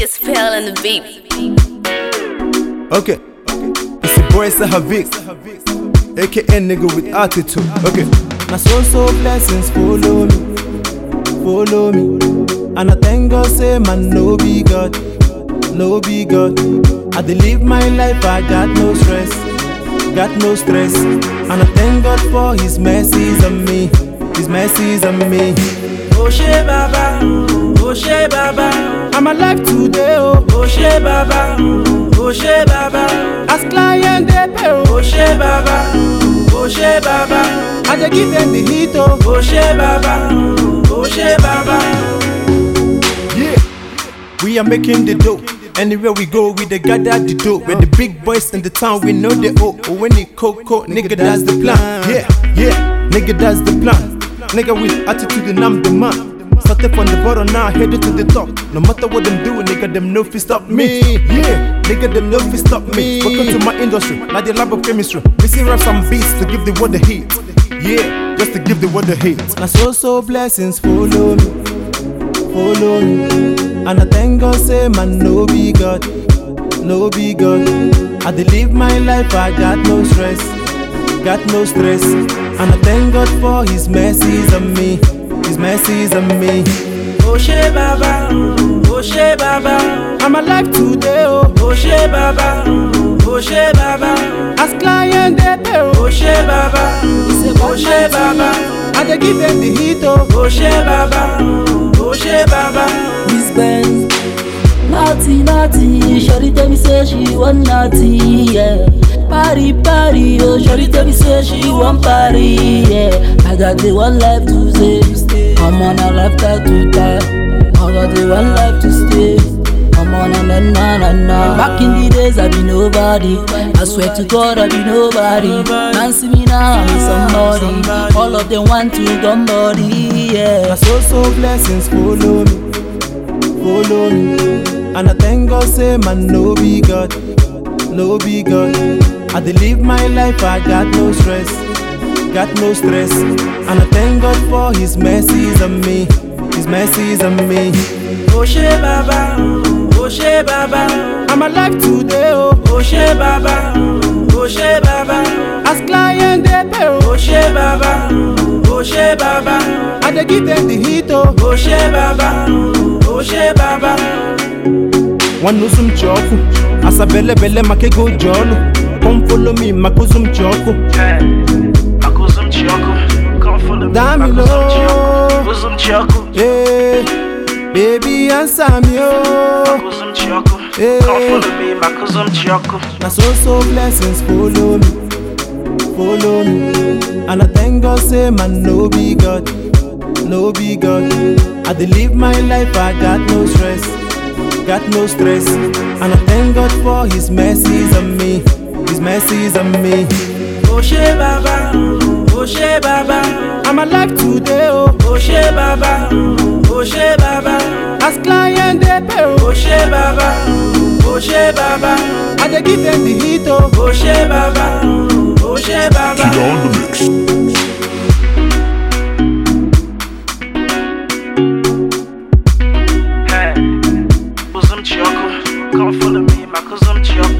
It's Pale and the beat. Okay, it's your boy Sahavik, aka nigga with attitude. Okay, now so blessings follow me, and I thank God say man no be God. I dey live my life, I got no stress, and I thank God for His mercies on me, Oshe Baba, I'm alive today, oh. Oshe Baba, As client they pay, oh. Oshe Baba, I dey give them the heat, oh. Oshe Baba. Yeah, we are making the dough. Anywhere we go, we dey gather the dough. When the big boys in the town, we know they owe. Oh, when they coco, nigga, that's the plan. Yeah, nigga, that's the plan. Nigga with attitude and I'm the man. Started from the bottom, now headed to the top. No matter what them do, nigga, them no fi stop me. Yeah, nigga, them no fi stop me. Welcome to my industry, like the lab of chemistry. Missing raps and beats to give the world the heat. Yeah, just to give the world the heat. Now so blessings follow me, and I thank God say man no be God. I dey live my life, I got no stress, and I thank God for His mercies on me, Oshe Baba, I'm alive today, oh. Oshe Baba, As client they pay, oh. Oshe Baba, I dey give them the heat, oh. Oshe Baba. Miss Ben, naughty, shorty tell me say she want naughty, yeah. Party, oh, shorty tell me say she want party, yeah. I got the one life to stay, I'm on a lifetime to die. I got the one life to stay, I'm on a na. Back in the days I be nobody, I swear to God I be nobody. Man see me now, I'm somebody. All of them want to come body, yeah. Now so blessings follow me, and I thank God say man no be God. I dey live my life, I got no stress, and I thank God for His mercies on me, Oshe Baba, I'm alive today, oh. Oshe Baba, As client they pay, oh. Oshe Baba, I dey give them the heat, oh. Oshe Baba. One no some choco, as a belle make go jollo. Come follow me, makuzum choco. Makuzum Choco, come follow me. Damilo, Makuzum Choco, hey, baby answer me, oh. Makuzum Choco, Hey. come follow me. Makuzum Choco. Now so blessings follow me, and I thank God say man no be God. I dey live my life, I got no stress, and I thank God for His mercies on me, Oshe Baba, I'm alive today, oh. Oshe Baba, As client they pay, oh. Oshe Baba, I dey give them the heat, oh. Oshe Baba. Makuzum Choco, come follow me. Makuzum Choco.